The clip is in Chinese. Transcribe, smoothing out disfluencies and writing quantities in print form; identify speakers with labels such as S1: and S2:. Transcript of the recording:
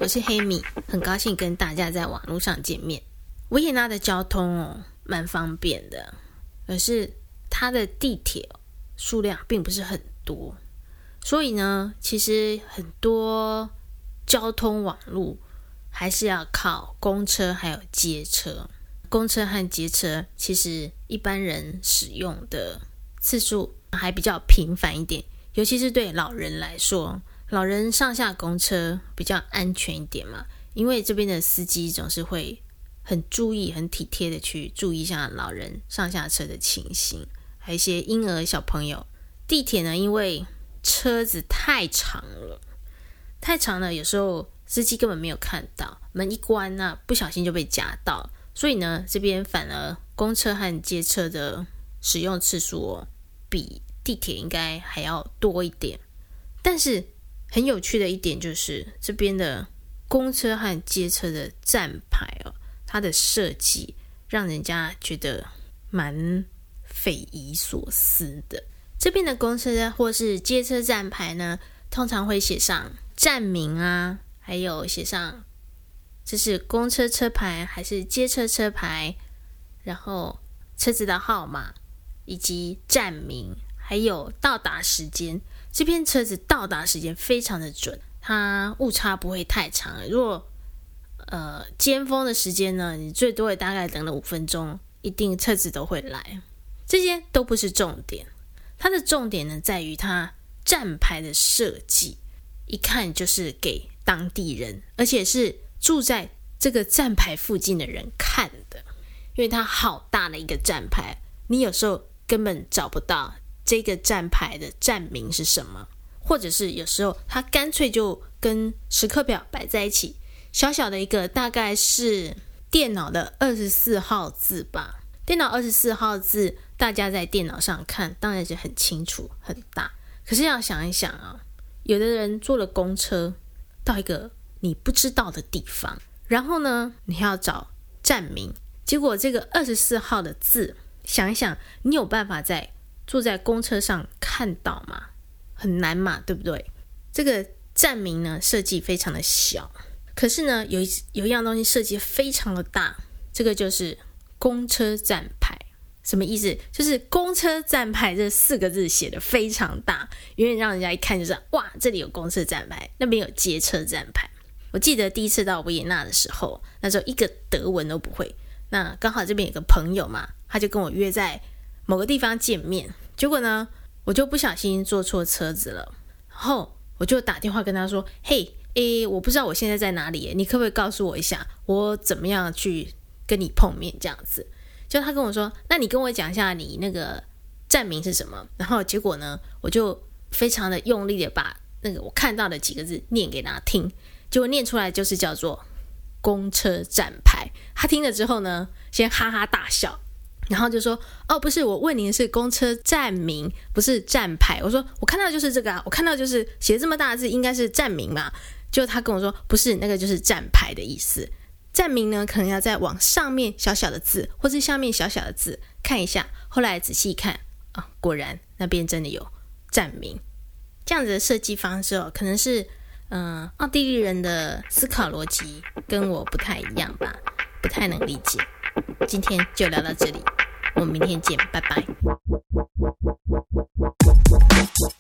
S1: 是黑米，很高兴跟大家在网络上见面。维也纳的交通蛮方便的，可是它的地铁数量并不是很多，所以呢，其实很多交通网路还是要靠公车还有街车。公车和街车其实一般人使用的次数还比较频繁一点，尤其是对老人来说，老人上下公车比较安全一点嘛，因为这边的司机总是会很注意很体贴的去注意一下老人上下车的情形，还有一些婴儿小朋友。地铁呢，因为车子太长了，有时候司机根本没有看到，门一关不小心就被夹到，所以呢，这边反而公车和街车的使用次数比地铁应该还要多一点。但是很有趣的一点就是这边的公车和街车的站牌它的设计让人家觉得蛮匪夷所思的。这边的公车或是街车站牌呢，通常会写上站名还有写上这是公车车牌还是街车车牌，然后车子的号码以及站名，还有到达时间。这边车子到达时间非常的准，它误差不会太长。如果尖峰的时间呢，你最多也大概等了5分钟，一定车子都会来。这些都不是重点，它的重点呢在于它站牌的设计，一看就是给当地人，而且是住在这个站牌附近的人看的。因为它好大的一个站牌，你有时候根本找不到这个站牌的站名是什么，或者是有时候它干脆就跟时刻表摆在一起，小小的一个大概是电脑的24号字吧。电脑24号字大家在电脑上看当然是很清楚很大，可是要想一想有的人坐了公车到一个你不知道的地方，然后呢你要找站名，结果这个24号的字，想一想你有办法坐在公车上看到吗？很难嘛，对不对？这个站名呢设计非常的小，可是呢有一样东西设计非常的大，这个就是公车站牌。什么意思？就是公车站牌这4个字写得非常大，因为让人家一看就是哇，这里有公车站牌，那边有街车站牌。我记得第一次到维也纳的时候，那时候一个德文都不会，那刚好这边有个朋友嘛，他就跟我约在某个地方见面，结果呢我就不小心坐错车子了，然后我就打电话跟他说，嘿我不知道我现在在哪里，你可不可以告诉我一下我怎么样去跟你碰面这样子。就他跟我说，那你跟我讲一下你那个站名是什么。然后结果呢我就非常的用力的把那个我看到的几个字念给他听，结果念出来就是叫做公车站牌。他听了之后呢先哈哈大笑，然后就说，不是，我问你的是公车站名不是站牌。我说我看到就是这个我看到就是写这么大的字应该是站名嘛。就他跟我说不是，那个就是站牌的意思，站名呢可能要再往上面小小的字或是下面小小的字看一下。后来仔细看果然那边真的有站名。这样子的设计方式可能是奥地利人的思考逻辑跟我不太一样吧，不太能理解。今天就聊到这里，我们明天见，拜拜。